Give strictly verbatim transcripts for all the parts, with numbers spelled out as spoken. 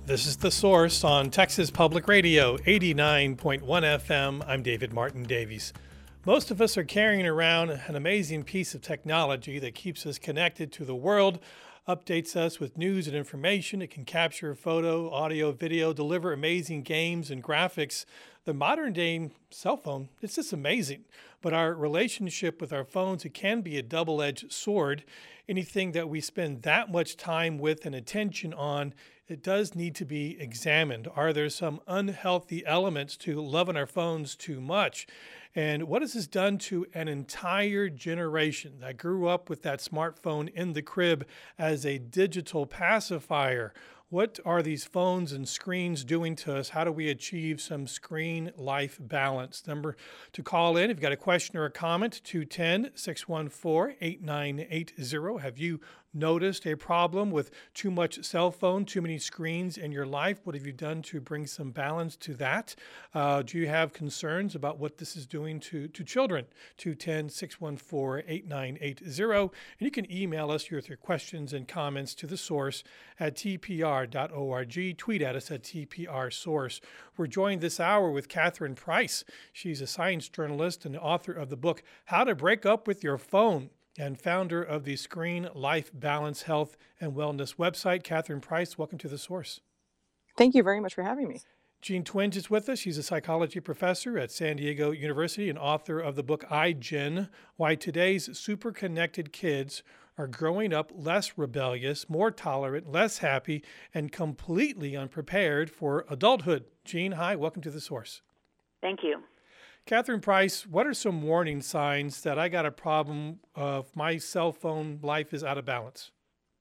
This is The Source on Texas Public Radio, eighty-nine point one F M. I'm David Martin Davies. Most of us are carrying around an amazing piece of technology that keeps us connected to the world, updates us with news and information. It can capture photo, audio, video, deliver amazing games and graphics. The modern day cell phone, it's just amazing. But our relationship with our phones, it can be a double-edged sword. Anything that we spend that much time with and attention on, it does need to be examined. Are there some unhealthy elements to loving our phones too much? And what has this done to an entire generation that grew up with that smartphone in the crib as a digital pacifier? What are these phones and screens doing to us? How do we achieve some screen-life balance? Number to call in, if you've got a question or a comment, two one zero, six one four, eight nine eight zero. Have you noticed a problem with too much cell phone, too many screens in your life? What have you done to bring some balance to that? Uh, do you have concerns about what this is doing to, to children? two one zero, six one four, eight nine eight zero. And you can email us with your questions and comments to the source at t p r dot org. Tweet at us at T P R Source. We're joined this hour with Catherine Price. She's a science journalist and author of the book, How to Break Up with Your Phone, and founder of the Screen Life Balance Health and Wellness website. Catherine Price, welcome to The Source. Thank you very much for having me. Jean Twenge is with us. She's a psychology professor at San Diego University and author of the book iGen, Why Today's Super Connected Kids Are Growing Up Less Rebellious, More Tolerant, Less Happy, and Completely Unprepared for Adulthood. Jean, hi, welcome to The Source. Thank you. Catherine Price, what are some warning signs that I got a problem of my cell phone life is out of balance?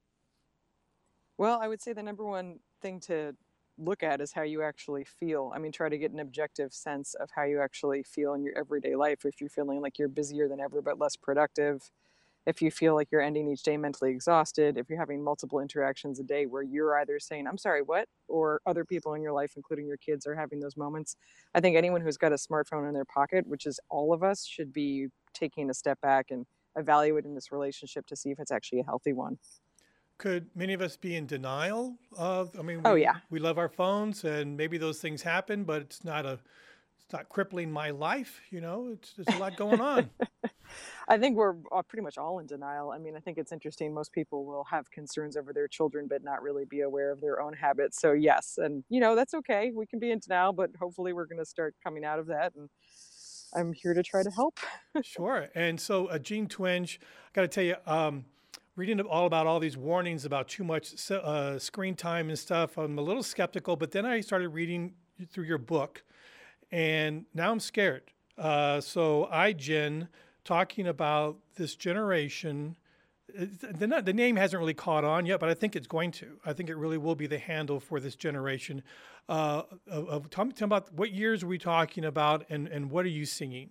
Well, I would say the number one thing to look at is how you actually feel. I mean, try to get an objective sense of how you actually feel in your everyday life. If you're feeling like you're busier than ever but less productive, if you feel like you're ending each day mentally exhausted, if you're having multiple interactions a day where you're either saying, I'm sorry, what? Or other people in your life, including your kids, are having those moments. I think anyone who's got a smartphone in their pocket, which is all of us, should be taking a step back and evaluating this relationship to see if it's actually a healthy one. Could many of us be in denial of, I mean, we, oh, yeah. we love our phones and maybe those things happen, but it's not a, it's not crippling my life. You know, it's, there's a lot going on. I think we're pretty much all in denial. I mean, I think it's interesting. Most people will have concerns over their children, but not really be aware of their own habits. So yes, and you know, that's okay. We can be in denial, but hopefully we're going to start coming out of that. And I'm here to try to help. Sure. And so uh, Jean Twenge, I got to tell you, um, reading all about all these warnings about too much uh, screen time and stuff, I'm a little skeptical, but then I started reading through your book and now I'm scared. Uh, so iGen, talking about this generation, the, the name hasn't really caught on yet, but I think it's going to. I think it really will be the handle for this generation. Uh, of, of, tell me, tell me about what years are we talking about and, and what are you seeing?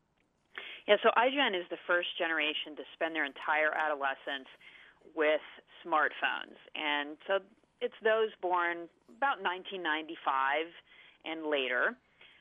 Yeah, so iGen is the first generation to spend their entire adolescence with smartphones. And so it's those born about nineteen ninety-five and later.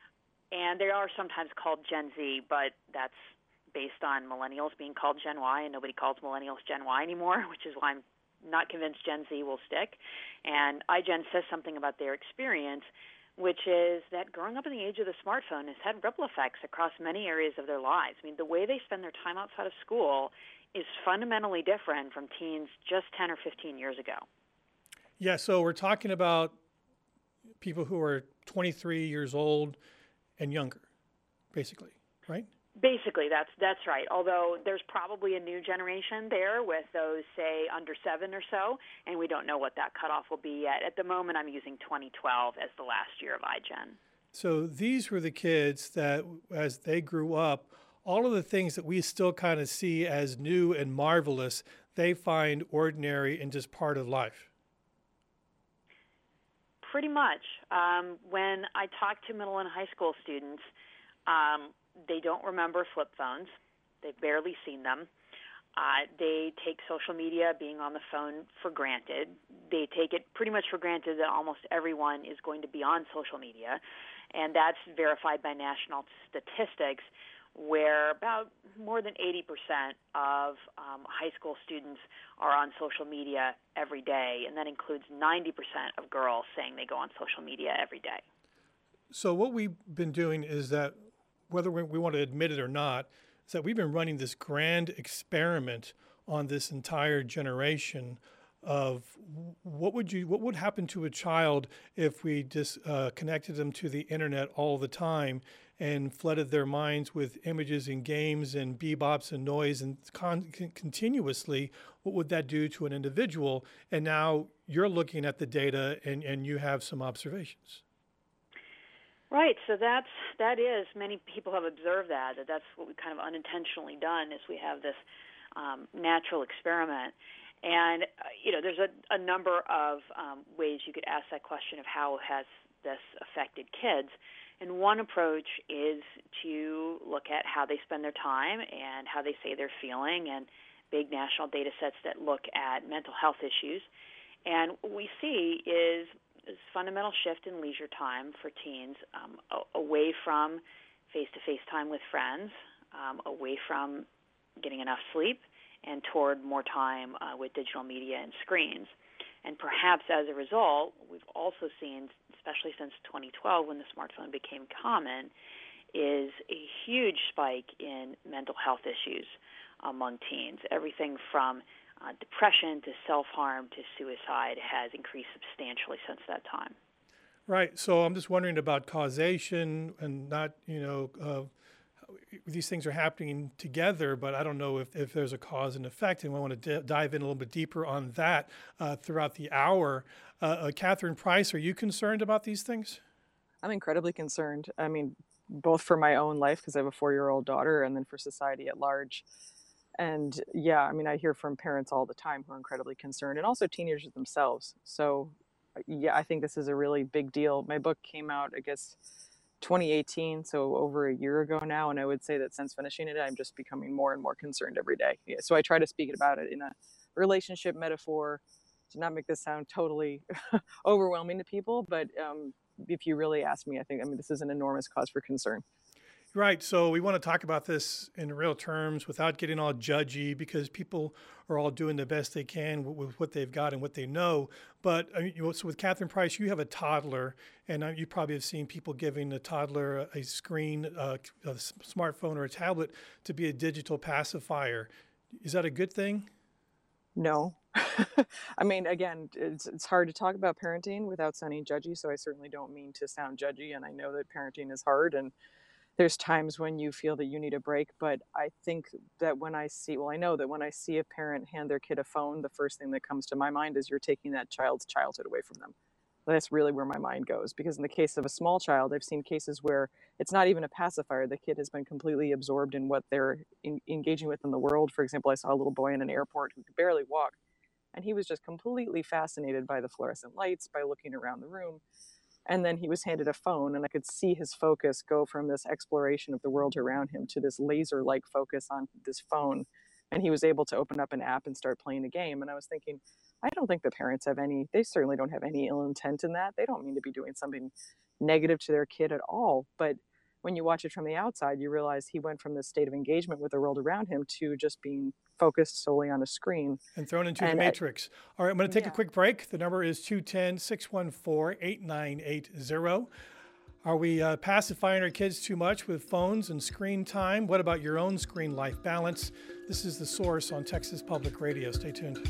And they are sometimes called Gen Z, but that's based on millennials being called Gen Y, and nobody calls millennials Gen Y anymore, which is why I'm not convinced Gen Z will stick. And iGen says something about their experience, which is that growing up in the age of the smartphone has had ripple effects across many areas of their lives. I mean, the way they spend their time outside of school is fundamentally different from teens just ten or fifteen years ago. Yeah, so we're talking about people who are twenty-three years old and younger, basically, right? Basically, that's that's right. Although there's probably a new generation there with those, say, under seven or so, and we don't know what that cutoff will be yet. At the moment, I'm using twenty twelve as the last year of iGen. So these were the kids that, as they grew up, all of the things that we still kind of see as new and marvelous, they find ordinary and just part of life. Pretty much. Um, when I talk to middle and high school students, um, they don't remember flip phones. They've barely seen them. Uh, they take social media, being on the phone, for granted. They take it pretty much for granted that almost everyone is going to be on social media, and that's verified by national statistics, where about more than eighty percent of um, high school students are on social media every day, and that includes ninety percent of girls saying they go on social media every day. So what we've been doing is that, whether we, we want to admit it or not, is that we've been running this grand experiment on this entire generation of what would you what would happen to a child if we just uh, connected them to the internet all the time and flooded their minds with images and games and bebops and noise and con- continuously. What would that do to an individual? And now you're looking at the data and, and you have some observations. Right, so that's that is many people have observed that that that's what we kind of unintentionally done is we have this um, natural experiment, and uh, you know there's a, a number of um, ways you could ask that question of how has this affected kids, and one approach is to look at how they spend their time and how they say they're feeling, and big national data sets that look at mental health issues, and what we see is this fundamental shift in leisure time for teens, um, a- away from face-to-face time with friends, um, away from getting enough sleep, and toward more time uh, with digital media and screens. And perhaps as a result, we've also seen, especially since twenty twelve when the smartphone became common, is a huge spike in mental health issues among teens. Everything from Uh, depression to self-harm to suicide has increased substantially since that time. Right. So I'm just wondering about causation and not, you know, uh, these things are happening together, but I don't know if, if there's a cause and effect. And I want to d- dive in a little bit deeper on that uh, throughout the hour. Uh, uh, Catherine Price, are you concerned about these things? I'm incredibly concerned. I mean, both for my own life, because I have a four-year-old daughter, and then for society at large. And yeah, I mean, I hear from parents all the time who are incredibly concerned, and also teenagers themselves. So yeah, I think this is a really big deal. My book came out, I guess, twenty eighteen, so over a year ago now. And I would say that since finishing it, I'm just becoming more and more concerned every day. Yeah, so I try to speak about it in a relationship metaphor to not make this sound totally overwhelming to people. But um, if you really ask me, I think, I mean, this is an enormous cause for concern. Right. So we want to talk about this in real terms without getting all judgy, because people are all doing the best they can with, with what they've got and what they know. But I mean, you know, so with Catherine Price, you have a toddler, and uh, you probably have seen people giving a toddler a, a screen, uh, a smartphone or a tablet to be a digital pacifier. Is that a good thing? No. I mean, again, it's it's hard to talk about parenting without sounding judgy. So I certainly don't mean to sound judgy. And I know that parenting is hard, and there's times when you feel that you need a break. But I think that when I see, well, I know that when I see a parent hand their kid a phone, the first thing that comes to my mind is you're taking that child's childhood away from them. That's really where my mind goes. Because in the case of a small child, I've seen cases where it's not even a pacifier. The kid has been completely absorbed in what they're in, engaging with in the world. For example, I saw a little boy in an airport who could barely walk, and he was just completely fascinated by the fluorescent lights, by looking around the room. And then he was handed a phone, and I could see his focus go from this exploration of the world around him to this laser-like focus on this phone. And he was able to open up an app and start playing a game. And I was thinking, I don't think the parents have any, they certainly don't have any ill intent in that. They don't mean to be doing something negative to their kid at all. But when you watch it from the outside, you realize he went from this state of engagement with the world around him to just being focused solely on a screen. And thrown into and the matrix. I, All right, I'm going to take yeah. a quick break. The number is two one zero, six one four, eight nine eight zero. Are we uh, pacifying our kids too much with phones and screen time? What about your own screen life balance? This is The Source on Texas Public Radio. Stay tuned.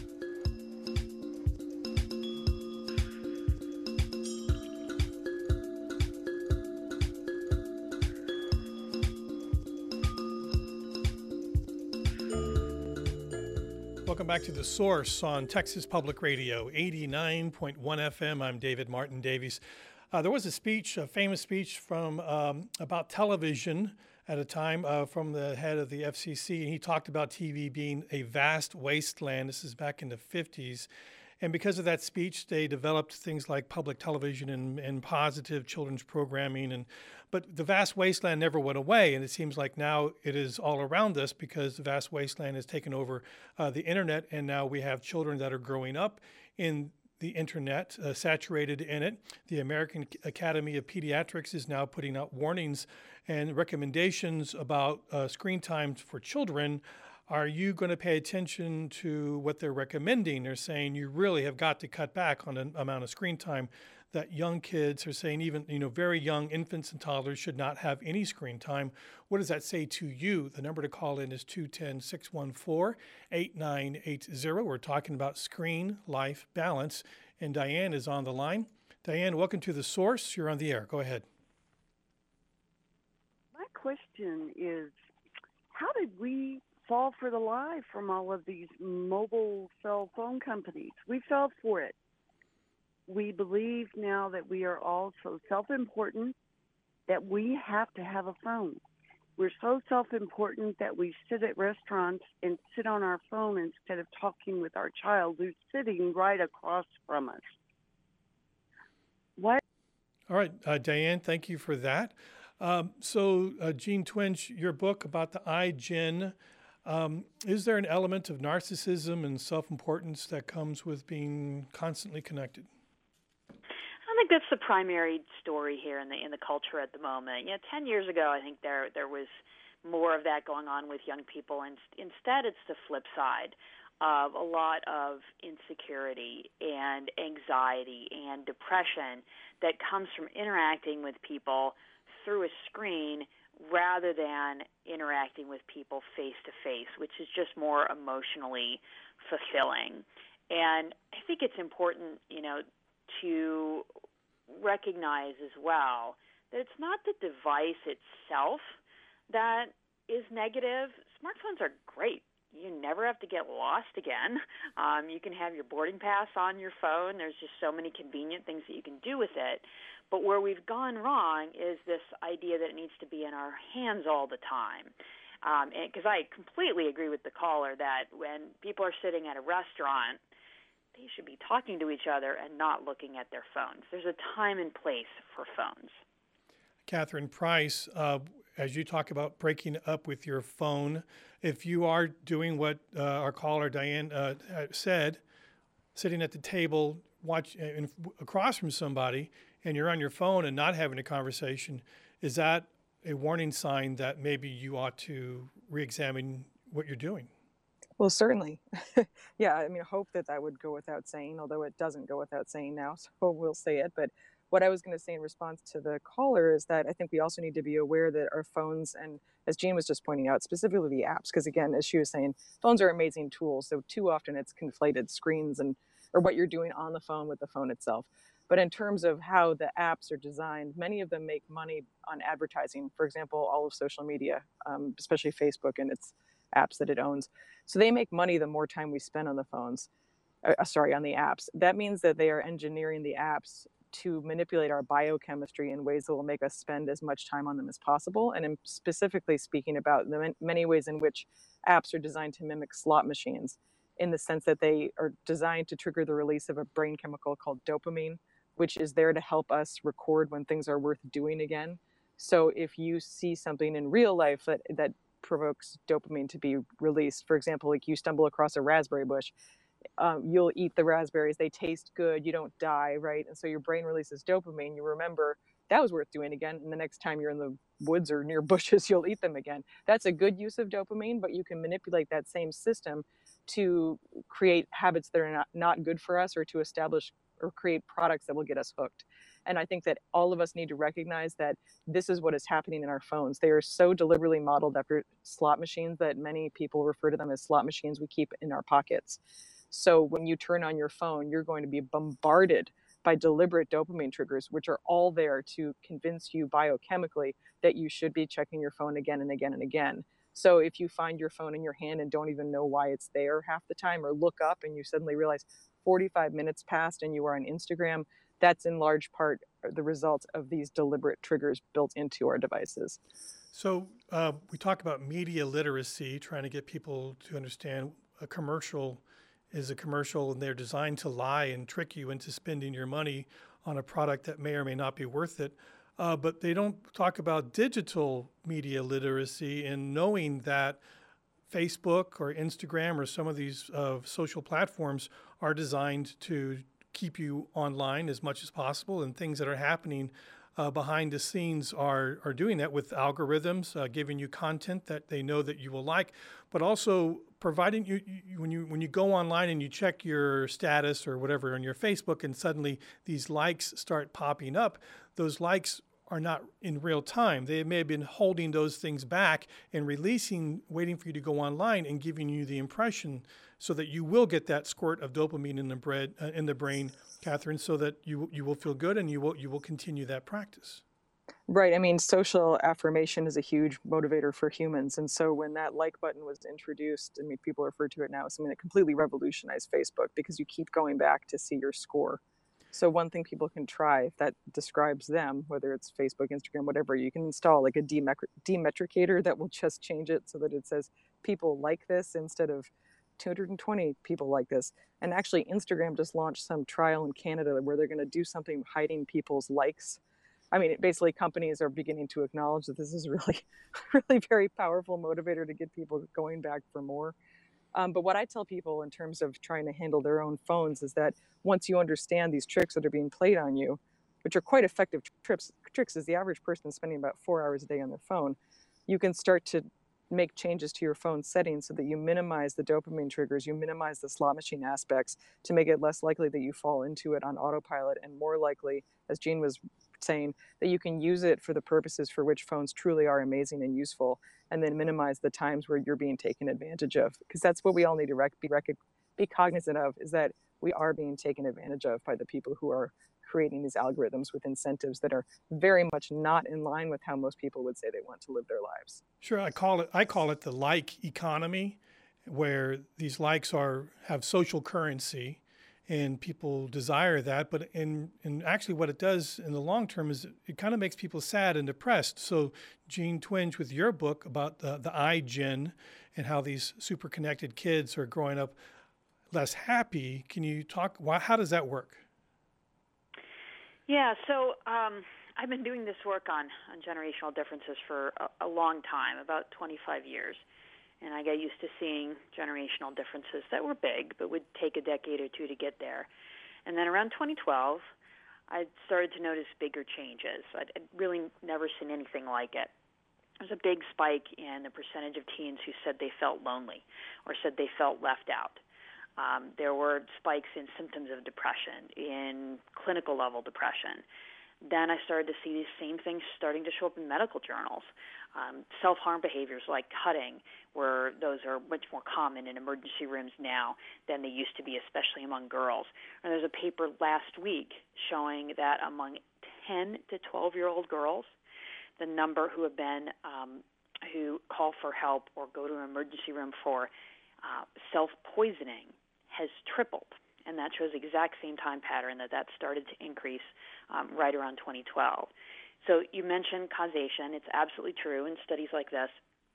Welcome back to The Source on Texas Public Radio, eighty-nine point one F M. I'm David Martin Davies. Uh, there was a speech, a famous speech from um, about television at a time uh, from the head of the F C C, and he talked about T V being a vast wasteland. This is back in the fifties. And because of that speech, they developed things like public television and, and positive children's programming. And but the vast wasteland never went away, and it seems like now it is all around us because the vast wasteland has taken over uh, the internet, and now we have children that are growing up in the internet, uh, saturated in it. The American Academy of Pediatrics is now putting out warnings and recommendations about uh, screen time for children. Are you going to pay attention to what they're recommending? They're saying you really have got to cut back on the amount of screen time. That young kids are saying, even you know, very young infants and toddlers should not have any screen time. What does that say to you? The number to call in is two one zero, six one four, eight nine eight zero. We're talking about screen life balance, and Diane is on the line. Diane, welcome to The Source. You're on the air. Go ahead. My question is, how did we fall for the lie from all of these mobile cell phone companies? We fell for it. We believe now that we are all so self-important that we have to have a phone. We're so self-important that we sit at restaurants and sit on our phone instead of talking with our child who's sitting right across from us. What? All right, uh, Diane, thank you for that. Um, so, uh, Gene Twenge, your book about the iGen, um, is there an element of narcissism and self-importance that comes with being constantly connected? I think that's the primary story here in the in the culture at the moment. You know, ten years ago, I think there there was more of that going on with young people, and instead, it's the flip side of a lot of insecurity and anxiety and depression that comes from interacting with people through a screen rather than interacting with people face to face, which is just more emotionally fulfilling. And I think it's important, you know, to recognize as well that it's not the device itself that is negative. Smartphones are great. You never have to get lost again. Um, you can have your boarding pass on your phone. There's just so many convenient things that you can do with it. But where we've gone wrong is this idea that it needs to be in our hands all the time. Um, because I completely agree with the caller that when people are sitting at a restaurant, they should be talking to each other and not looking at their phones. There's a time and place for phones. Catherine Price, uh, as you talk about breaking up with your phone, if you are doing what uh, our caller Diane uh, said, sitting at the table, watch in, across from somebody, and you're on your phone and not having a conversation, is that a warning sign that maybe you ought to re-examine what you're doing? Well, certainly. Yeah, I mean, I hope that that would go without saying, although it doesn't go without saying now, so we'll say it. But what I was going to say in response to the caller is that I think we also need to be aware that our phones, and as Jean was just pointing out, specifically the apps, because again, as she was saying, phones are amazing tools. So too often it's conflated screens and or what you're doing on the phone with the phone itself. But in terms of how the apps are designed, many of them make money on advertising. For example, all of social media, um, especially Facebook and its apps that it owns. So they make money the more time we spend on the phones, uh, sorry, on the apps. That means that they are engineering the apps to manipulate our biochemistry in ways that will make us spend as much time on them as possible. And I'm specifically speaking about the many ways in which apps are designed to mimic slot machines, in the sense that they are designed to trigger the release of a brain chemical called dopamine, which is there to help us record when things are worth doing again. So if you see something in real life that, that provokes dopamine to be released, for example, like you stumble across a raspberry bush, um, you'll eat the raspberries, they taste good, you don't die, right? And so your brain releases dopamine, you remember that was worth doing again, and the next time you're in the woods or near bushes, you'll eat them again. That's a good use of dopamine, but you can manipulate that same system to create habits that are not, not good for us, or to establish or create products that will get us hooked. And I think that all of us need to recognize that this is what is happening in our phones. They are so deliberately modeled after slot machines that many people refer to them as slot machines we keep in our pockets. So when you turn on your phone, you're going to be bombarded by deliberate dopamine triggers, which are all there to convince you biochemically that you should be checking your phone again and again and again. So if you find your phone in your hand and don't even know why it's there half the time, or look up and you suddenly realize forty-five minutes passed and you are on Instagram, that's in large part the result of these deliberate triggers built into our devices. So uh, we talk about media literacy, trying to get people to understand a commercial is a commercial and they're designed to lie and trick you into spending your money on a product that may or may not be worth it. Uh, but they don't talk about digital media literacy and knowing that Facebook or Instagram or some of these uh, social platforms are designed to keep you online as much as possible, and things that are happening uh, behind the scenes are are doing that with algorithms, uh, giving you content that they know that you will like, but also providing you, you when you when you go online and you check your status or whatever on your Facebook, and suddenly these likes start popping up. Those likes are not in real time. They may have been holding those things back and releasing, waiting for you to go online and giving you the impression so that you will get that squirt of dopamine in the bread, uh, in the brain, Catherine, so that you you will feel good and you will you will continue that practice. Right. I mean, social affirmation is a huge motivator for humans. And so when that like button was introduced, I mean, people refer to it now as something that completely revolutionized Facebook because you keep going back to see your score. So one thing people can try if that describes them, whether it's Facebook, Instagram, whatever, you can install like a demetri- demetricator that will just change it so that it says people like this instead of two hundred twenty people like this. And actually, Instagram just launched some trial in Canada where they're going to do something hiding people's likes. I mean, basically, companies are beginning to acknowledge that this is really, really very powerful motivator to get people going back for more. Um, but what I tell people in terms of trying to handle their own phones is that once you understand these tricks that are being played on you, which are quite effective trips, tricks, is the average person spending about four hours a day on their phone, you can start to make changes to your phone settings so that you minimize the dopamine triggers, you minimize the slot machine aspects to make it less likely that you fall into it on autopilot, and more likely, as Jean was saying, that you can use it for the purposes for which phones truly are amazing and useful, and then minimize the times where you're being taken advantage of. Because that's what we all need to rec- be, rec- be cognizant of, is that we are being taken advantage of by the people who are creating these algorithms with incentives that are very much not in line with how most people would say they want to live their lives. Sure, I call it I call it the like economy, where these likes are have social currency, and people desire that. But in and actually, what it does in the long term is it, it kind of makes people sad and depressed. So, Jean Twenge, with your book about the the iGen and how these super connected kids are growing up less happy, can you talk? Why, how does that work? Yeah, so um, I've been doing this work on, on generational differences for a, a long time, about twenty-five years. And I got used to seeing generational differences that were big, but would take a decade or two to get there. And then around twenty twelve, I started to notice bigger changes. I'd, I'd really never seen anything like it. There's a big spike in the percentage of teens who said they felt lonely or said they felt left out. Um, there were spikes in symptoms of depression, in clinical level depression. Then I started to see these same things starting to show up in medical journals. Um, self-harm behaviors like cutting, where those are much more common in emergency rooms now than they used to be, especially among girls. And there's a paper last week showing that among ten to twelve-year-old girls, the number who have been um, who call for help or go to an emergency room for uh, self-poisoning has tripled, and that shows the exact same time pattern that that started to increase um, right around twenty twelve. So you mentioned causation. It's absolutely true in studies like this.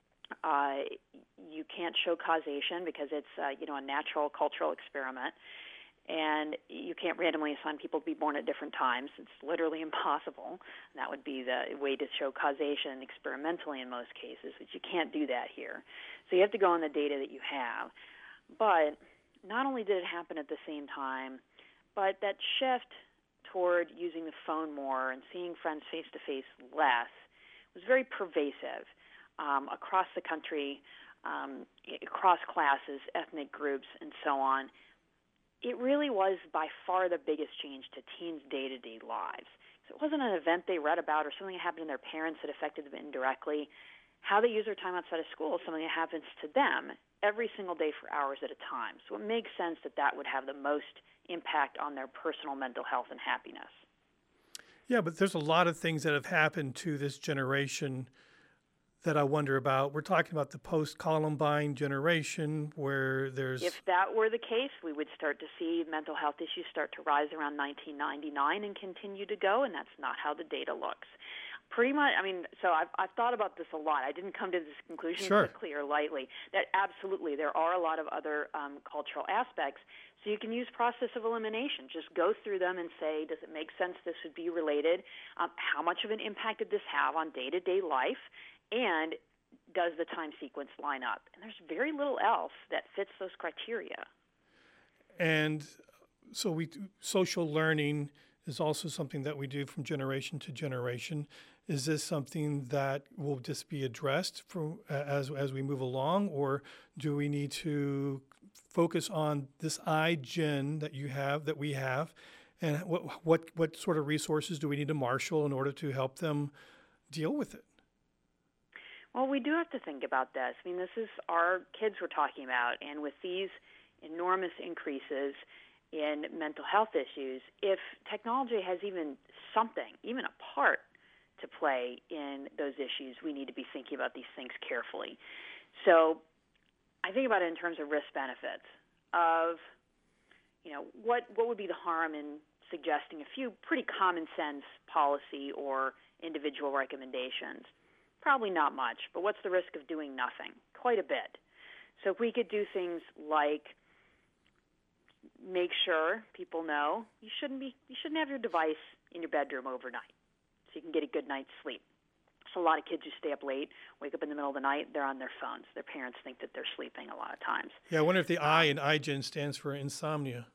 Uh, you can't show causation because it's uh, you know a natural cultural experiment, and you can't randomly assign people to be born at different times. It's literally impossible. That would be the way to show causation experimentally in most cases, but you can't do that here. So you have to go on the data that you have. But not only did it happen at the same time, but that shift toward using the phone more and seeing friends face-to-face less was very pervasive um, across the country, um, across classes, ethnic groups, and so on. It really was by far the biggest change to teens' day-to-day lives. So it wasn't an event they read about or something that happened to their parents that affected them indirectly. How they use their time outside of school is something that happens to them every single day for hours at a time. So it makes sense that that would have the most impact on their personal mental health and happiness. Yeah, but there's a lot of things that have happened to this generation that I wonder about. We're talking about the post-Columbine generation where there's... If that were the case, we would start to see mental health issues start to rise around nineteen ninety-nine and continue to go, and that's not how the data looks. Pretty much, I mean, so I've, I've thought about this a lot. I didn't come to this conclusion Sure. quickly or lightly, that absolutely there are a lot of other um, cultural aspects. So you can use process of elimination. Just go through them and say, does it make sense this would be related? Um, how much of an impact did this have on day-to-day life? And does the time sequence line up? And there's very little else that fits those criteria. And so we social learning is also something that we do from generation to generation. Is this something that will just be addressed from, as as we move along, or do we need to focus on this iGen that you have, that we have, and what what what sort of resources do we need to marshal in order to help them deal with it? Well, we do have to think about this. I mean, this is our kids we're talking about, and with these enormous increases in mental health issues, if technology has even something, even a part to play in those issues, we need to be thinking about these things carefully. So I think about it in terms of risk benefits of, you know, what, what would be the harm in suggesting a few pretty common sense policy or individual recommendations? Probably not much, but what's the risk of doing nothing? Quite a bit. So if we could do things like make sure people know you shouldn't be you shouldn't have your device in your bedroom overnight so you can get a good night's sleep. So a lot of kids who stay up late, wake up in the middle of the night, they're on their phones. Their parents think that they're sleeping a lot of times. Yeah, I wonder if the I in iGen stands for insomnia.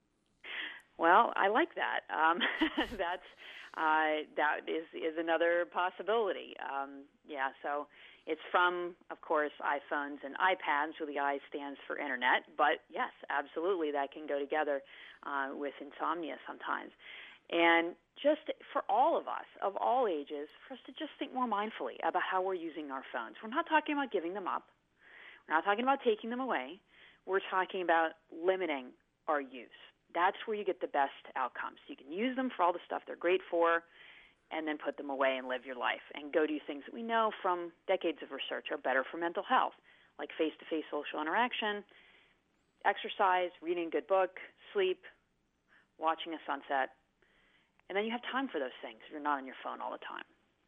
Well, I like that. Um, that's uh, that is is another possibility. Um, yeah, so it's from, of course, iPhones and iPads, where the I stands for internet. But yes, absolutely, that can go together uh, with insomnia sometimes. And just for all of us, of all ages, for us to just think more mindfully about how we're using our phones. We're not talking about giving them up. We're not talking about taking them away. We're talking about limiting our use. That's where you get the best outcomes. You can use them for all the stuff they're great for, and then put them away and live your life and go do things that we know from decades of research are better for mental health, like face-to-face social interaction, exercise, reading a good book, sleep, watching a sunset. And then you have time for those things if you're not on your phone all the time.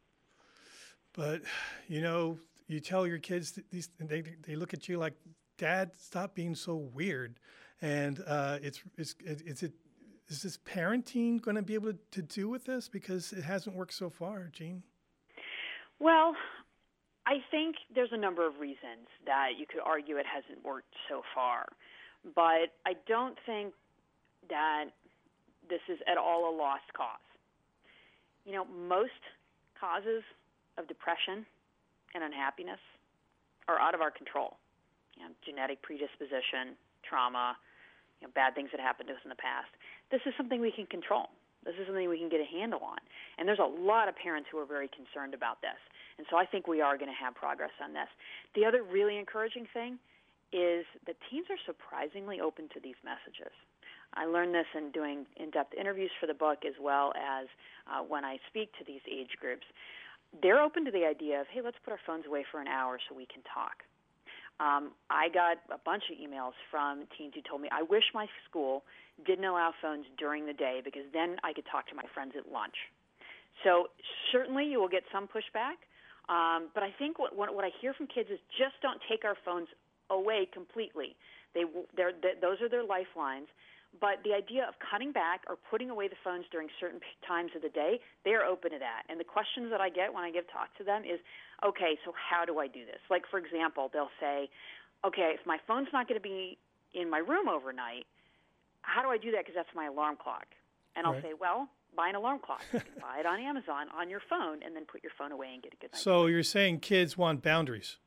But, you know, you tell your kids, that these, they they look at you like, Dad, stop being so weird. And uh, it's, it's, it's, it, is this parenting going to be able to, to do with this? Because it hasn't worked so far, Jean. Well, I think there's a number of reasons that you could argue it hasn't worked so far. But I don't think that this is at all a lost cause. You know, most causes of depression and unhappiness are out of our control. You know, genetic predisposition, trauma, you know, bad things that happened to us in the past. This is something we can control. This is something we can get a handle on. And there's a lot of parents who are very concerned about this. And so I think we are going to have progress on this. The other really encouraging thing is that teens are surprisingly open to these messages. I learned this in doing in-depth interviews for the book, as well as uh, when I speak to these age groups. They're open to the idea of, hey, let's put our phones away for an hour so we can talk. Um, I got a bunch of emails from teens who told me, I wish my school didn't allow phones during the day because then I could talk to my friends at lunch. So certainly you will get some pushback, um, but I think what, what, what I hear from kids is just don't take our phones away completely. They, they're, they, those are their lifelines. But the idea of cutting back or putting away the phones during certain times of the day, they are open to that. And the questions that I get when I give talks to them is, okay, so how do I do this? Like, for example, they'll say, okay, if my phone's not going to be in my room overnight, how do I do that because that's my alarm clock? And I'll right. say, well, buy an alarm clock. You can buy it on Amazon on your phone and then put your phone away and get a good night's sleep. So you're saying kids want boundaries?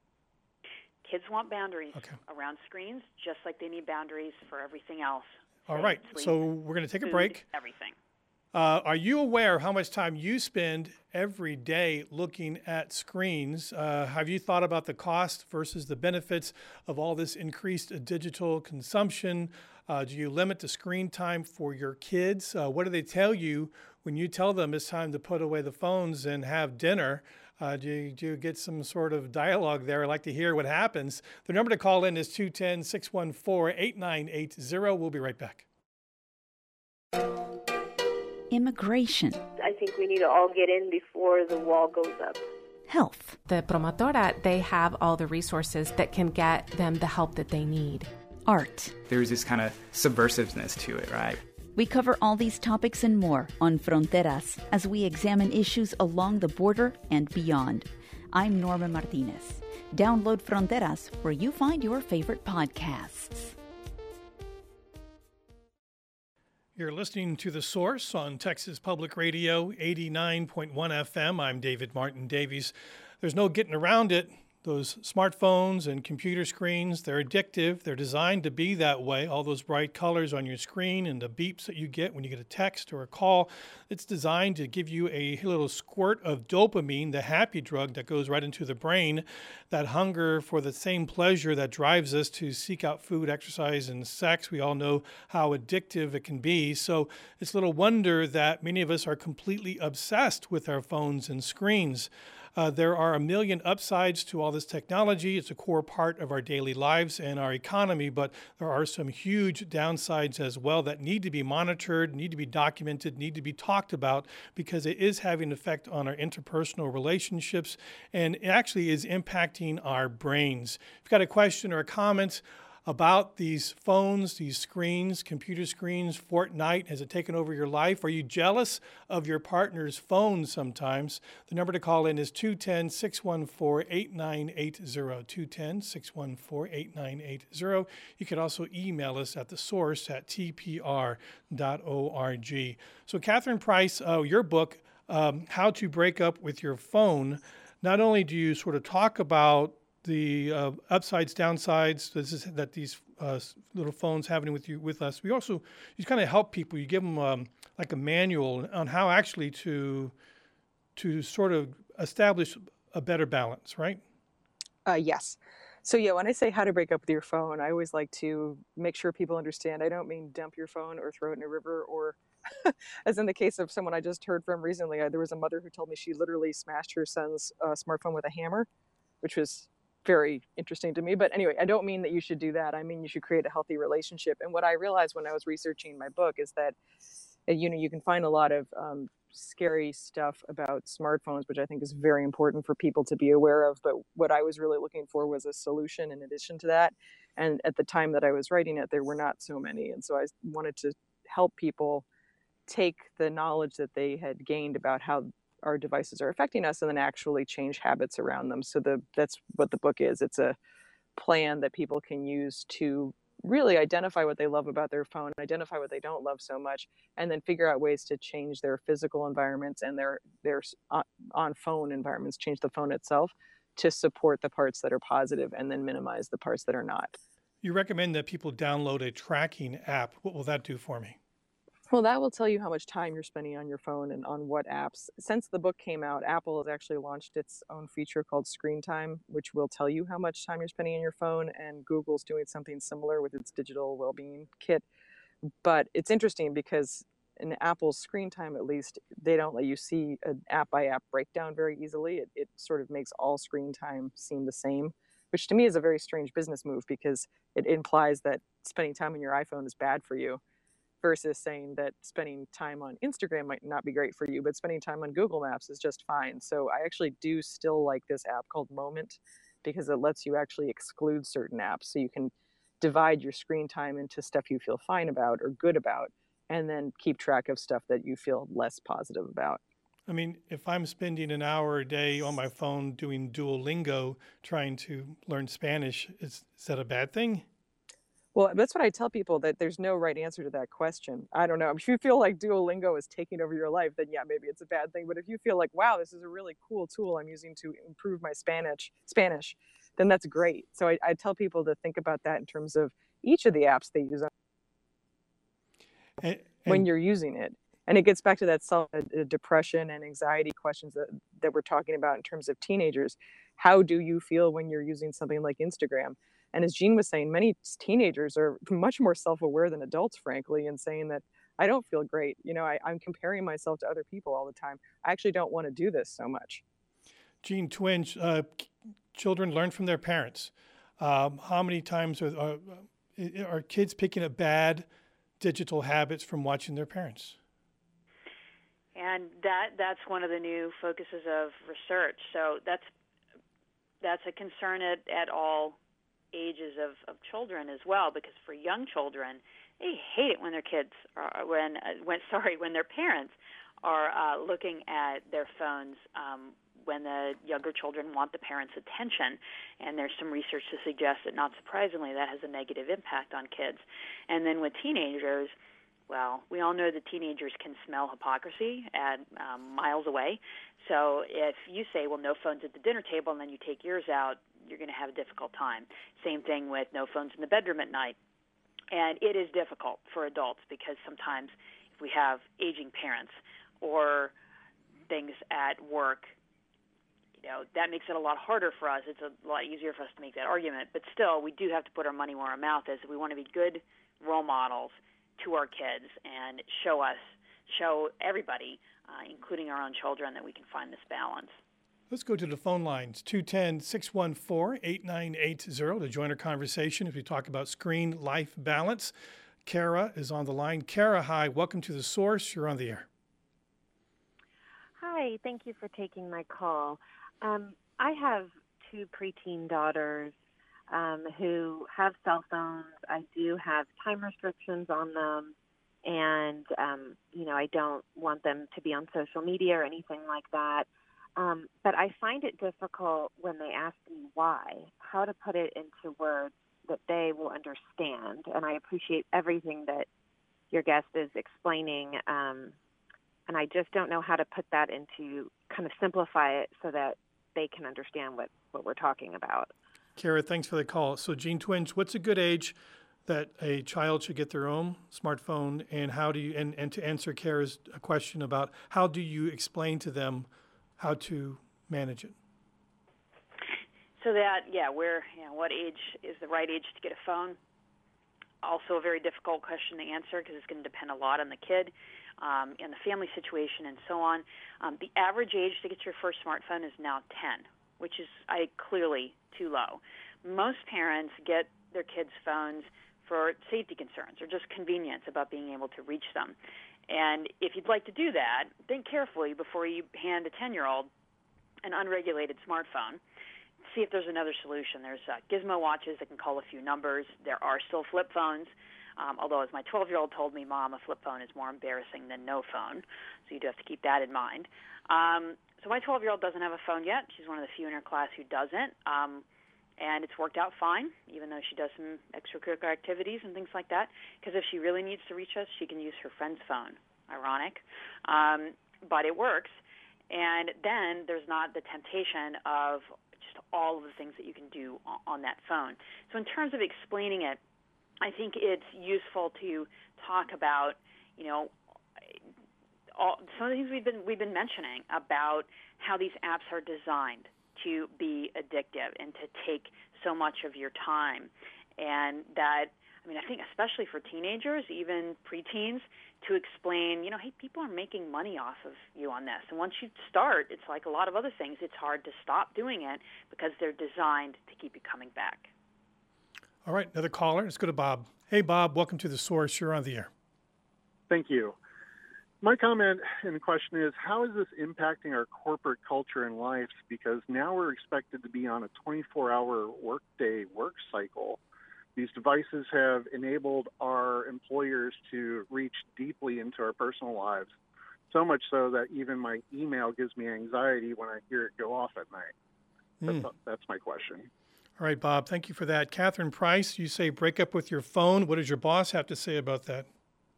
Kids want boundaries okay. around screens, just like they need boundaries for everything else. All right, sleep, so we're going to take food, a break. Everything. Uh, are you aware of how much time you spend every day looking at screens? Uh, have you thought about the cost versus the benefits of all this increased digital consumption? Uh, do you limit the screen time for your kids? Uh, what do they tell you when you tell them it's time to put away the phones and have dinner? Uh, do, you, do you get some sort of dialogue there? I'd like to hear what happens. The number to call in is two one zero, six one four, eight nine eight zero. We'll be right back. Immigration. I think we need to all get in before the wall goes up. Health. The Promotora, they have all the resources that can get them the help that they need. Art. There's this kind of subversiveness to it, right? We cover all these topics and more on Fronteras as we examine issues along the border and beyond. I'm Norma Martinez. Download Fronteras where you find your favorite podcasts. You're listening to The Source on Texas Public Radio, eighty-nine point one F M. I'm David Martin Davies. There's no getting around it. Those smartphones and computer screens, they're addictive. They're designed to be that way. All those bright colors on your screen and the beeps that you get when you get a text or a call, it's designed to give you a little squirt of dopamine, the happy drug that goes right into the brain, that hunger for the same pleasure that drives us to seek out food, exercise, and sex. We all know how addictive it can be. So it's little wonder that many of us are completely obsessed with our phones and screens. Uh, there are a million upsides to all this technology. It's a core part of our daily lives and our economy, but there are some huge downsides as well that need to be monitored, need to be documented, need to be talked about, because it is having an effect on our interpersonal relationships, and it actually is impacting our brains. If you've got a question or a comment about these phones, these screens, computer screens, Fortnite, has it taken over your life? Are you jealous of your partner's phone sometimes? The number to call in is two one zero, six one four, eight nine eight zero, two one zero, six one four, eight nine eight zero. You could also email us at the source at t p r dot org. So Catherine Price, uh, your book, um, How to Break Up with Your Phone, not only do you sort of talk about the uh, upsides, downsides this is, that these uh, little phones having with you with us. We also you kind of help people. You give them um, like a manual on how actually to to sort of establish a better balance, right? Uh, yes. So yeah, when I say how to break up with your phone, I always like to make sure people understand. I don't mean dump your phone or throw it in a river, or as in the case of someone I just heard from recently, I, there was a mother who told me she literally smashed her son's uh, smartphone with a hammer, which was very interesting to me. But anyway, I don't mean that you should do that. I mean, you should create a healthy relationship. And what I realized when I was researching my book is that, you know, you can find a lot of um, scary stuff about smartphones, which I think is very important for people to be aware of. But what I was really looking for was a solution in addition to that. And at the time that I was writing it, there were not so many. And so I wanted to help people take the knowledge that they had gained about how our devices are affecting us and then actually change habits around them. So the that's what the book is. It's a plan that people can use to really identify what they love about their phone, identify what they don't love so much, and then figure out ways to change their physical environments and their their on phone environments, change the phone itself to support the parts that are positive and then minimize the parts that are not. You recommend that people download a tracking app. What will that do for me? Well, that will tell you how much time you're spending on your phone and on what apps. Since the book came out, Apple has actually launched its own feature called Screen Time, which will tell you how much time you're spending on your phone, and Google's doing something similar with its digital well-being kit. But it's interesting because in Apple's Screen Time, at least, they don't let you see an app-by-app breakdown very easily. It, it sort of makes all screen time seem the same, which to me is a very strange business move because it implies that spending time on your iPhone is bad for you, versus saying that spending time on Instagram might not be great for you, but spending time on Google Maps is just fine. So I actually do still like this app called Moment because it lets you actually exclude certain apps. So you can divide your screen time into stuff you feel fine about or good about, and then keep track of stuff that you feel less positive about. I mean, if I'm spending an hour a day on my phone doing Duolingo, trying to learn Spanish, is, is that a bad thing? Well, that's what I tell people, that there's no right answer to that question. I don't know. If you feel like Duolingo is taking over your life, then yeah, maybe it's a bad thing. But if you feel like, wow, this is a really cool tool I'm using to improve my Spanish, Spanish, then that's great. So I, I tell people to think about that in terms of each of the apps they use on and, and, when you're using it. And it gets back to that self uh, depression and anxiety questions that, that we're talking about in terms of teenagers. How do you feel when you're using something like Instagram? And as Jean was saying, many teenagers are much more self-aware than adults, frankly, and saying that I don't feel great. You know, I, I'm comparing myself to other people all the time. I actually don't want to do this so much. Jean, twins, uh, children learn from their parents. Um, how many times are, are, are kids picking up bad digital habits from watching their parents? And that that's one of the new focuses of research. So that's that's a concern at, at all ages of, of children as well, because for young children, they hate it when their kids are, when uh, when sorry when their parents are uh, looking at their phones um, when the younger children want the parents' attention. And there's some research to suggest that, not surprisingly, that has a negative impact on kids. And then with teenagers, Well, we all know that teenagers can smell hypocrisy at um, miles away. So if you say, well, no phones at the dinner table, and then you take yours out, you're going to have a difficult time. Same thing with no phones in the bedroom at night. And it is difficult for adults because sometimes if we have aging parents or things at work, you know, that makes it a lot harder for us. It's a lot easier for us to make that argument. But still, we do have to put our money where our mouth is. We want to be good role models to our kids and show us, show everybody, uh, including our own children, that we can find this balance. Let's go to the phone lines, two one zero, six one four, eight nine eight zero, to join our conversation as we talk about screen life balance. Kara is on the line. Kara, hi. Welcome to The Source. You're on the air. Hi. Thank you for taking my call. Um, I have two preteen daughters um, who have cell phones. I do have time restrictions on them, and, um, you know, I don't want them to be on social media or anything like that. Um, but I find it difficult when they ask me why, how to put it into words that they will understand. And I appreciate everything that your guest is explaining. Um, and I just don't know how to put that into, kind of simplify it so that they can understand what, what we're talking about. Kara, thanks for the call. So Gene Twins, what's a good age that a child should get their own smartphone, and how do you, and, and to answer Kara's question about how do you explain to them how to manage it? So that, yeah, where, you know, what age is the right age to get a phone? Also a very difficult question to answer because it's going to depend a lot on the kid um, and the family situation and so on. Um, the average age to get your first smartphone is now ten, which is I clearly too low. Most parents get their kids' phones for safety concerns or just convenience about being able to reach them. And if you'd like to do that, think carefully before you hand a ten-year-old an unregulated smartphone. See if there's another solution. There's uh, gizmo watches that can call a few numbers. There are still flip phones, um, although as my twelve-year-old told me, Mom, a flip phone is more embarrassing than no phone, so you do have to keep that in mind. Um, so my twelve-year-old doesn't have a phone yet. She's one of the few in her class who doesn't, um, and it's worked out fine, even though she does some extracurricular activities and things like that, because if she really needs to reach us, she can use her friend's phone. Ironic, um, but it works. And then there's not the temptation of just all of the things that you can do on, on that phone. So in terms of explaining it, I think it's useful to talk about, you know, all, some of the things we've been we've been mentioning about how these apps are designed to be addictive and to take so much of your time, and that, I mean, I think especially for teenagers, even preteens, to explain, you know, hey, people are making money off of you on this. And once you start, it's like a lot of other things. It's hard to stop doing it because they're designed to keep you coming back. All right, another caller. Let's go to Bob. Hey, Bob, welcome to The Source. You're on the air. Thank you. My comment and question is, how is this impacting our corporate culture and lives? Because now we're expected to be on a twenty-four hour workday work cycle. These devices have enabled our employers to reach deeply into our personal lives, so much so that even my email gives me anxiety when I hear it go off at night. Mm. That's, that's my question. All right, Bob, thank you for that. Catherine Price, you say break up with your phone. What does your boss have to say about that?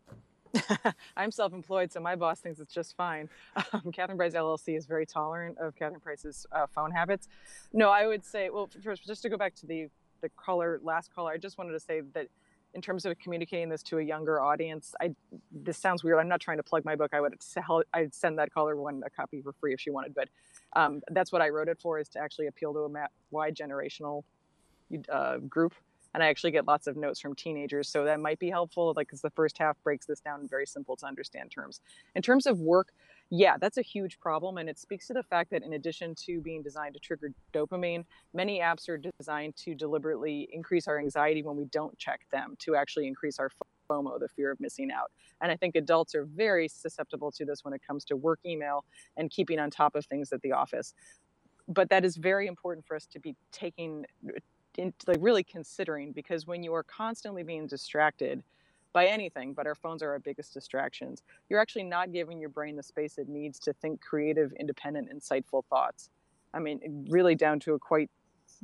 I'm self-employed, so my boss thinks it's just fine. Um, Catherine Price L L C is very tolerant of Catherine Price's uh, phone habits. No, I would say, well, first, just to go back to the the caller, last caller, I just wanted to say that in terms of communicating this to a younger audience, I this sounds weird. I'm not trying to plug my book. I would sell, I'd send that caller one a copy for free if she wanted, but um, that's what I wrote it for, is to actually appeal to a ma- wide generational uh, group. And I actually get lots of notes from teenagers, so that might be helpful, like, because the first half breaks this down in very simple to understand terms. In terms of work, yeah, that's a huge problem, and it speaks to the fact that in addition to being designed to trigger dopamine, many apps are designed to deliberately increase our anxiety when we don't check them, to actually increase our FOMO, the fear of missing out. And I think adults are very susceptible to this when it comes to work email and keeping on top of things at the office. But that is very important for us to be taking In, like really considering, because when you are constantly being distracted by anything, but our phones are our biggest distractions, you're actually not giving your brain the space it needs to think creative, independent, insightful thoughts. I mean, really down to a quite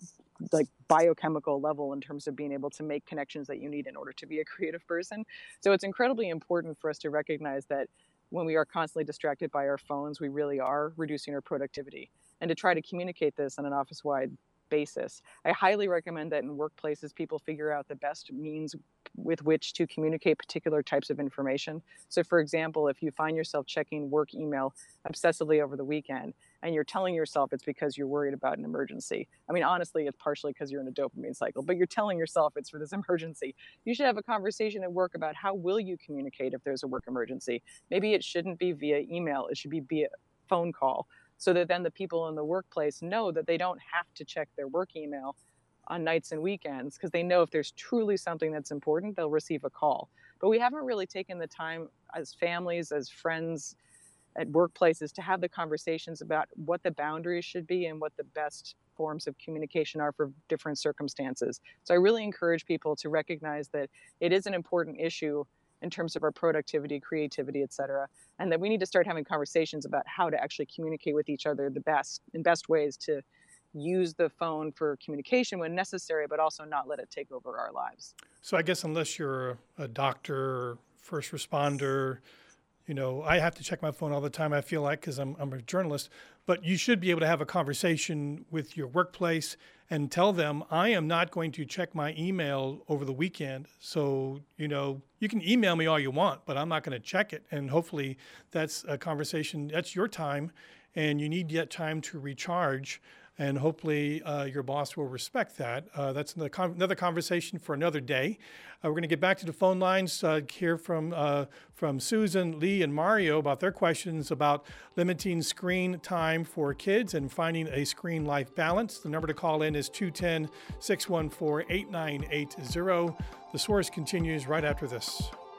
like biochemical level in terms of being able to make connections that you need in order to be a creative person. So it's incredibly important for us to recognize that when we are constantly distracted by our phones, we really are reducing our productivity, and to try to communicate this on an office-wide basis. I highly recommend that in workplaces, people figure out the best means with which to communicate particular types of information. So for example, if you find yourself checking work email obsessively over the weekend and you're telling yourself it's because you're worried about an emergency. I mean, honestly, it's partially because you're in a dopamine cycle, but you're telling yourself it's for this emergency. You should have a conversation at work about how will you communicate if there's a work emergency. Maybe it shouldn't be via email. It should be via phone call, so that then the people in the workplace know that they don't have to check their work email on nights and weekends, because they know if there's truly something that's important, they'll receive a call. But we haven't really taken the time as families, as friends, at workplaces to have the conversations about what the boundaries should be and what the best forms of communication are for different circumstances. So I really encourage people to recognize that it is an important issue in terms of our productivity, creativity, et cetera, and that we need to start having conversations about how to actually communicate with each other the best, in best ways to use the phone for communication when necessary, but also not let it take over our lives. So I guess unless you're a doctor or first responder, you know, I have to check my phone all the time, I feel like, because I'm, I'm a journalist, but you should be able to have a conversation with your workplace and tell them, I am not going to check my email over the weekend. So, you know, you can email me all you want, but I'm not going to check it. And hopefully that's a conversation, that's your time, and you need that time to recharge. And hopefully uh, your boss will respect that. Uh, that's another, con- another conversation for another day. Uh, we're going to get back to the phone lines, uh, hear from uh, from Susan, Lee, and Mario about their questions about limiting screen time for kids and finding a screen life balance. The number to call in is two one zero, six one four, eight nine eight zero. The Source continues right after this.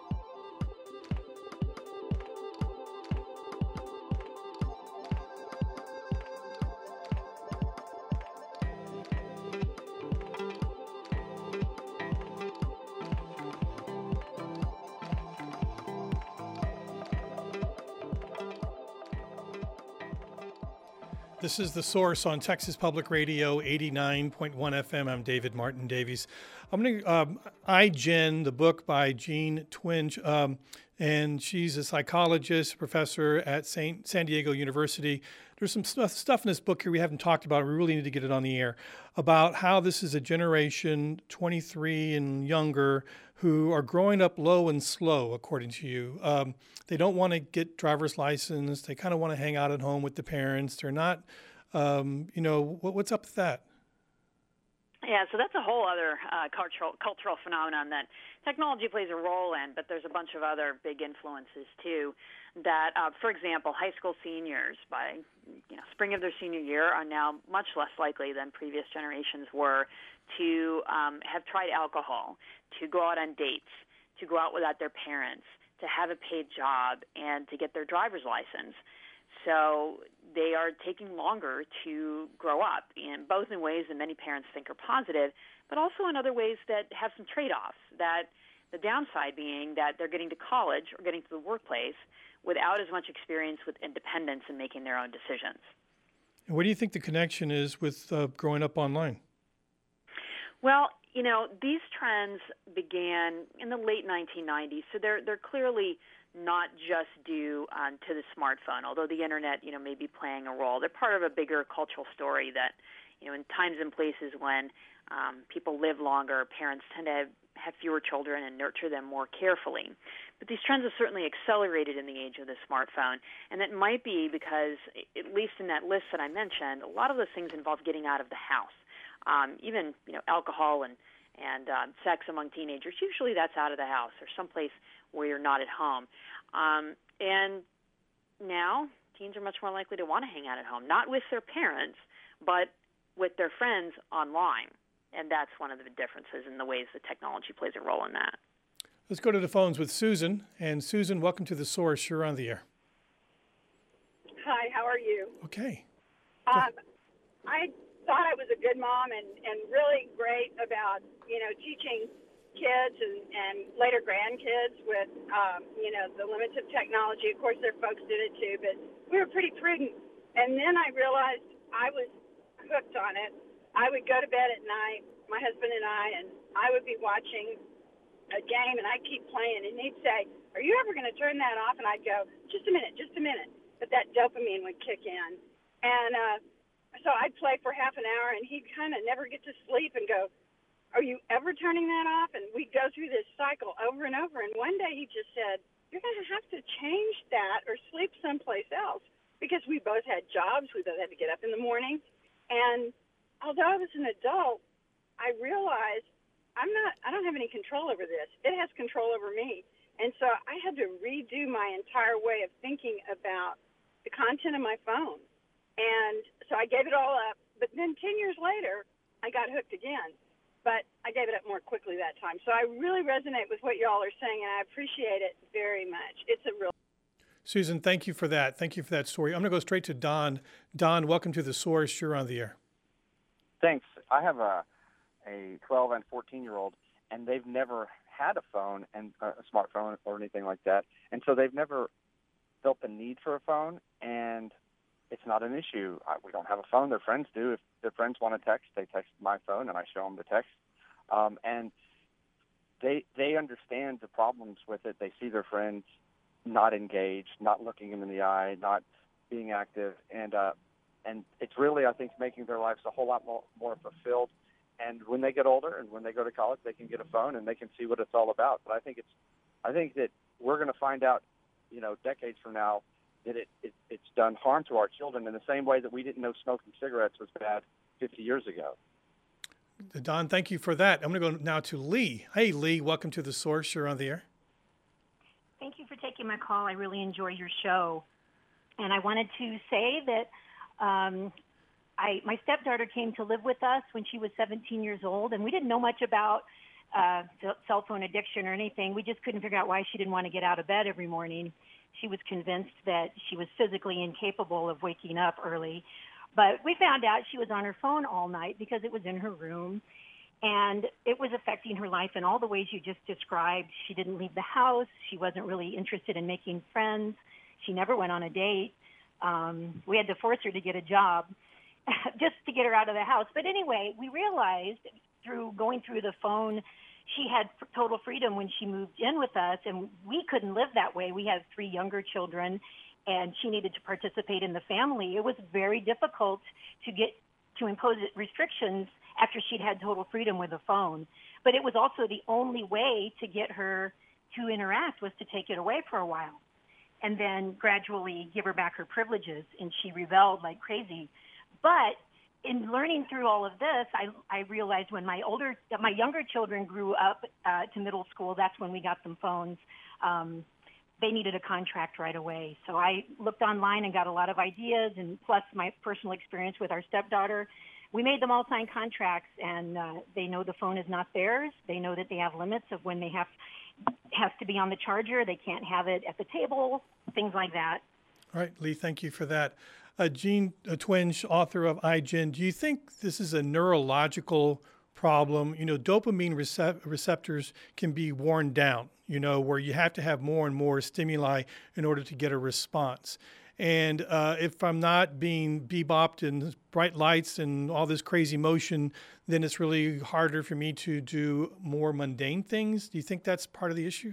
This is The Source on Texas Public Radio, eighty-nine point one F M. I'm David Martin Davies. I'm going to, um, iGen, the book by Jean Twenge, um, and she's a psychologist, professor at Saint San Diego University. There's some stuff, stuff in this book here we haven't talked about. We really need to get it on the air, about how this is a generation twenty-three and younger who are growing up low and slow, according to you. Um, they don't want to get driver's license. They kind of want to hang out at home with the parents. They're not, um, you know, what, what's up with that? Yeah, so that's a whole other uh, cultural cultural phenomenon that technology plays a role in, but there's a bunch of other big influences too. That, uh, for example, high school seniors by you know spring of their senior year are now much less likely than previous generations were to um, have tried alcohol, to go out on dates, to go out without their parents, to have a paid job, and to get their driver's license. So they are taking longer to grow up, in both in ways that many parents think are positive, but also in other ways that have some trade-offs. That the downside being that they're getting to college or getting to the workplace without as much experience with independence and making their own decisions. And what do you think the connection is with uh, growing up online? Well, you know, these trends began in the late nineteen nineties, so they're they're clearly not just due um, to the smartphone, although the internet, you know, may be playing a role. They're part of a bigger cultural story that, you know, in times and places when um, people live longer, parents tend to have, have fewer children and nurture them more carefully. But these trends have certainly accelerated in the age of the smartphone, and that might be because, at least in that list that I mentioned, a lot of those things involve getting out of the house. Um, even, you know, alcohol and, and uh, sex among teenagers, usually that's out of the house or someplace where you're not at home. Um, and now teens are much more likely to want to hang out at home, not with their parents, but with their friends online. And that's one of the differences in the ways that technology plays a role in that. Let's go to the phones with Susan. And Susan, welcome to The Source. You're on the air. Hi, how are you? Okay. Um, I thought I was a good mom and, and really great about, you know, teaching kids and, and later grandkids with, um, you know, the limits of technology. Of course, their folks did it too, but we were pretty prudent. And then I realized I was hooked on it. I would go to bed at night, my husband and I, and I would be watching a game, and I'd keep playing, and he'd say, "Are you ever going to turn that off?" And I'd go, "Just a minute, just a minute." But that dopamine would kick in. And uh, so I'd play for half an hour, and he'd kind of never get to sleep and go, "Are you ever turning that off?" And we'd go through this cycle over and over. And one day he just said, "You're going to have to change that or sleep someplace else." Because we both had jobs, we both had to get up in the morning. And although I was an adult, I realized I'm not, I don't have any control over this. It has control over me. And so I had to redo my entire way of thinking about the content of my phone. And so I gave it all up. But then ten years later, I got hooked again. But I gave it up more quickly that time. So I really resonate with what y'all are saying, and I appreciate it very much. It's a real. Susan, thank you for that. Thank you for that story. I'm going to go straight to Don. Don, welcome to The Source. You're on the air. Thanks. I have a a twelve and fourteen year old, and they've never had a phone and uh, a smartphone or anything like that, and so they've never felt the need for a phone, and it's not an issue. I, we don't have a phone. Their friends do. If their friends want to text, they text my phone, and I show them the text, um, and they they understand the problems with it. They see their friends not engaged, not looking them in the eye, not being active, and uh, and it's really, I think, making their lives a whole lot more, more fulfilled. And when they get older and when they go to college, they can get a phone and they can see what it's all about. But I think it's, I think that we're going to find out, you know, decades from now, that it, it it's done harm to our children in the same way that we didn't know smoking cigarettes was bad fifty years ago. Don, thank you for that. I'm going to go now to Lee. Hey, Lee, welcome to The Source. You're on the air. Thank you for taking my call. I really enjoy your show. And I wanted to say that um, I, my stepdaughter came to live with us when she was seventeen years old, and we didn't know much about uh, cell phone addiction or anything. We just couldn't figure out why she didn't want to get out of bed every morning. She was convinced that she was physically incapable of waking up early. But we found out she was on her phone all night because it was in her room, and it was affecting her life in all the ways you just described. She didn't leave the house. She wasn't really interested in making friends. She never went on a date. Um, we had to force her to get a job just to get her out of the house. But anyway, we realized through going through the phone, she had total freedom when she moved in with us, and we couldn't live that way. We have three younger children, and she needed to participate in the family. It was very difficult to get to impose restrictions after she'd had total freedom with a phone. But it was also the only way to get her to interact was to take it away for a while and then gradually give her back her privileges, and she rebelled like crazy. But in learning through all of this, I, I realized when my older, my younger children grew up uh, to middle school, that's when we got them phones. Um, they needed a contract right away. So I looked online and got a lot of ideas, and plus my personal experience with our stepdaughter. We made them all sign contracts, and uh, they know the phone is not theirs. They know that they have limits of when they have has to be on the charger. They can't have it at the table, things like that. All right, Lee, thank you for that. Uh, Jean Twenge, author of iGen, do you think this is a neurological problem? You know, dopamine recept- receptors can be worn down, you know, where you have to have more and more stimuli in order to get a response. And uh, if I'm not being bebopped in bright lights and all this crazy motion, then it's really harder for me to do more mundane things. Do you think that's part of the issue?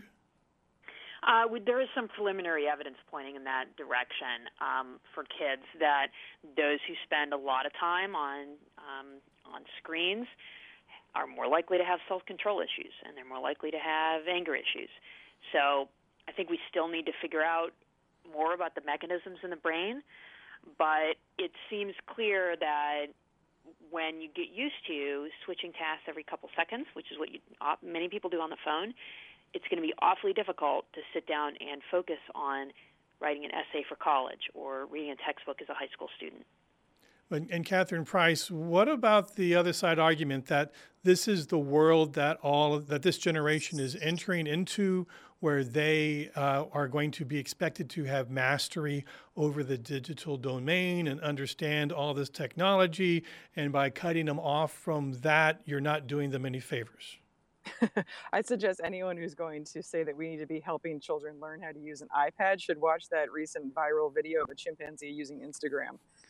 Uh, we, there is some preliminary evidence pointing in that direction um, for kids, that those who spend a lot of time on um, on screens are more likely to have self-control issues, and they're more likely to have anger issues. So I think we still need to figure out more about the mechanisms in the brain, but it seems clear that when you get used to switching tasks every couple seconds, which is what you, many people do on the phone, it's going to be awfully difficult to sit down and focus on writing an essay for college or reading a textbook as a high school student. And, and Catherine Price, what about the other side argument that this is the world that all that this generation is entering into, where they uh, are going to be expected to have mastery over the digital domain and understand all this technology, and by cutting them off from that, you're not doing them any favors? I suggest anyone who's going to say that we need to be helping children learn how to use an iPad should watch that recent viral video of a chimpanzee using Instagram.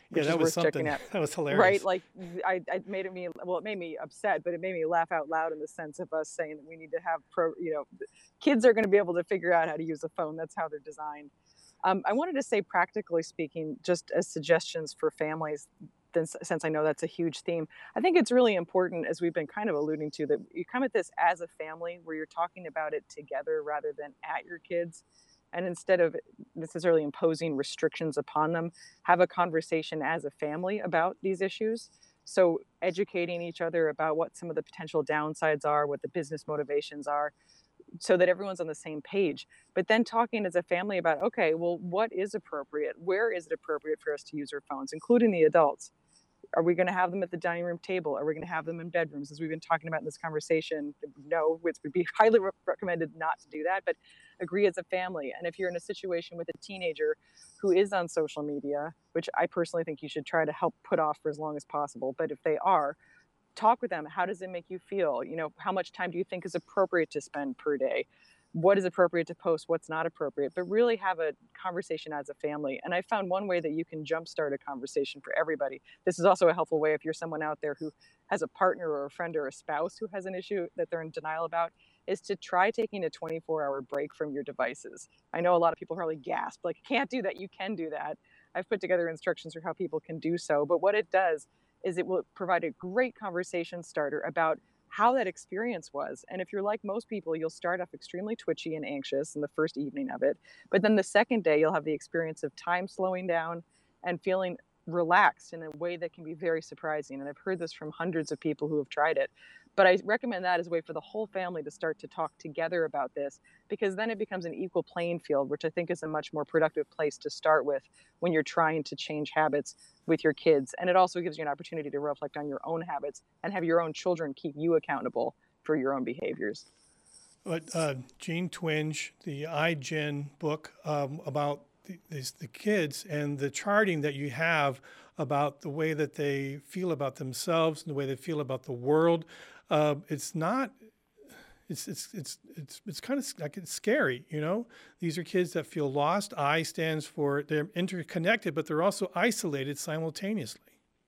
which yeah, that is was worth something. checking out. That was hilarious. Right? Like, I, I made it me, well, it made me upset, but it made me laugh out loud in the sense of us saying that we need to have pro, you know, kids are going to be able to figure out how to use a phone. That's how they're designed. Um, I wanted to say, practically speaking, just as suggestions for families, then, since I know that's a huge theme, I think it's really important, as we've been kind of alluding to, that you come at this as a family where you're talking about it together rather than at your kids. And instead of necessarily imposing restrictions upon them, have a conversation as a family about these issues. So educating each other about what some of the potential downsides are, what the business motivations are, so that everyone's on the same page. But then talking as a family about, okay, well, what is appropriate? Where is it appropriate for us to use our phones, including the adults? Are we going to have them at the dining room table? Are we going to have them in bedrooms? As we've been talking about in this conversation, no, it would be highly re- recommended not to do that, but agree as a family. And if you're in a situation with a teenager who is on social media, which I personally think you should try to help put off for as long as possible, but if they are, talk with them. How does it make you feel? You know, how much time do you think is appropriate to spend per day? What is appropriate to post? What's not appropriate? But really have a conversation as a family. And I found one way that you can jumpstart a conversation for everybody. This is also a helpful way if you're someone out there who has a partner or a friend or a spouse who has an issue that they're in denial about, is to try taking a twenty-four hour break from your devices. I know a lot of people probably gasp, like, can't do that. You can do that. I've put together instructions for how people can do so. But what it does is it will provide a great conversation starter about how that experience was. And if you're like most people, you'll start off extremely twitchy and anxious in the first evening of it. But then the second day, you'll have the experience of time slowing down and feeling relaxed in a way that can be very surprising. And I've heard this from hundreds of people who have tried it. But I recommend that as a way for the whole family to start to talk together about this, because then it becomes an equal playing field, which I think is a much more productive place to start with when you're trying to change habits with your kids. And it also gives you an opportunity to reflect on your own habits and have your own children keep you accountable for your own behaviors. But uh, Jean Twenge, the iGen book um, about the, these, the kids and the charting that you have about the way that they feel about themselves and the way they feel about the world. Uh, it's not, it's, it's, it's, it's, it's kind of like it's scary, you know? These are kids that feel lost. I stands for they're interconnected, but they're also isolated simultaneously.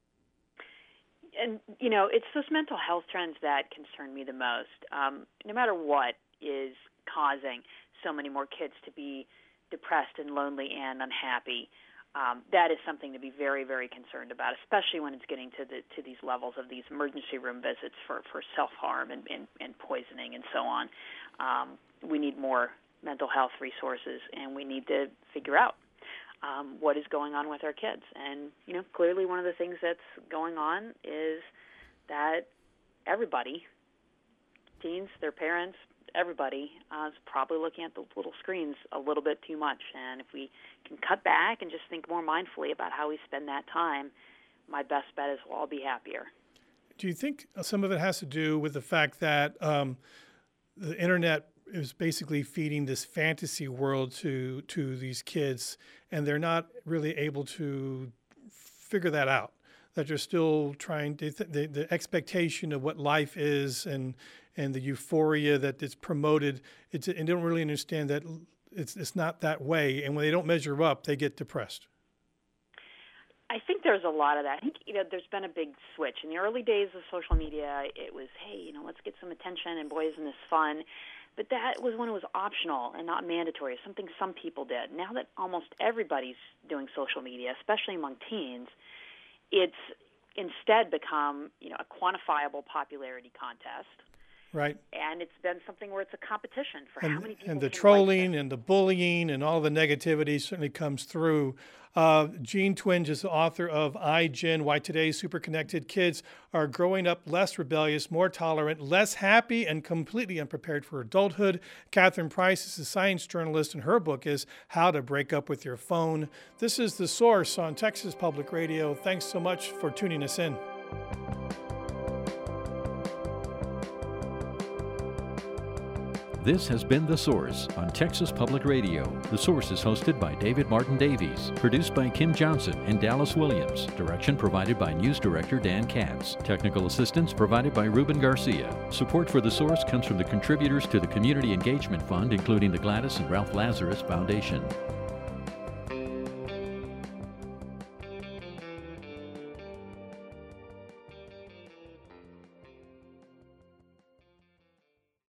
And, you know, it's those mental health trends that concern me the most. Um, no matter what is causing so many more kids to be depressed and lonely and unhappy, Um, that is something to be very, very concerned about, especially when it's getting to the to these levels of these emergency room visits for, for self-harm and, and, and poisoning and so on. Um, we need more mental health resources, and we need to figure out um, what is going on with our kids. And, you know, clearly one of the things that's going on is that everybody, teens, their parents, everybody uh, is probably looking at the little screens a little bit too much. And if we can cut back and just think more mindfully about how we spend that time, my best bet is we'll all be happier. Do you think some of it has to do with the fact that um, the internet is basically feeding this fantasy world to to these kids, and they're not really able to figure that out? That you're still trying to, the, the expectation of what life is and and the euphoria that is promoted, it's, and they don't really understand that it's it's not that way. And when they don't measure up, they get depressed. I think there's a lot of that. I think, you know, there's been a big switch. In the early days of social media, it was, hey, you know, let's get some attention and boy, isn't this fun. But that was when it was optional and not mandatory, something some people did. Now that almost everybody's doing social media, especially among teens, it's instead become, you know, a quantifiable popularity contest. Right. And it's been something where it's a competition for and, how many people and the can trolling like and the bullying and all the negativity certainly comes through. Uh, Jean Twenge is the author of iGen, Why Today's Superconnected Kids Are Growing Up Less Rebellious, More Tolerant, Less Happy, and Completely Unprepared for Adulthood. Catherine Price is a science journalist, and her book is How to Break Up with Your Phone. This is The Source on Texas Public Radio. Thanks so much for tuning us in. This has been The Source on Texas Public Radio. The Source is hosted by David Martin Davies, produced by Kim Johnson and Dallas Williams, direction provided by News Director Dan Katz, technical assistance provided by Ruben Garcia. Support for The Source comes from the contributors to the Community Engagement Fund, including the Gladys and Ralph Lazarus Foundation.